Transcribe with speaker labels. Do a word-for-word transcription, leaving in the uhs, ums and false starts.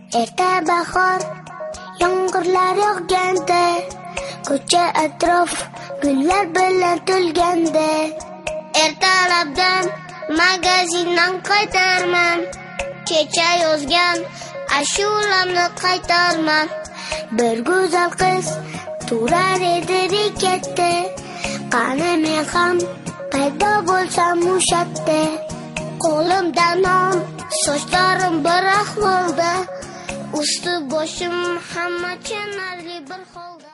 Speaker 1: Erta bahor yomg'irlar yog'ganda, ko'cha atrof gullar bilan to'lganda, ertalabdan magazindan qaytarman, kecha yozgan ashulamni qaytarman. Bir go'zal qiz turar edi bekatda, qani men ham paydo bo'lsam o'shatda. Qo'limda non, sochlarim bir ahvolda, usti boshim hamma chanarli bir holda.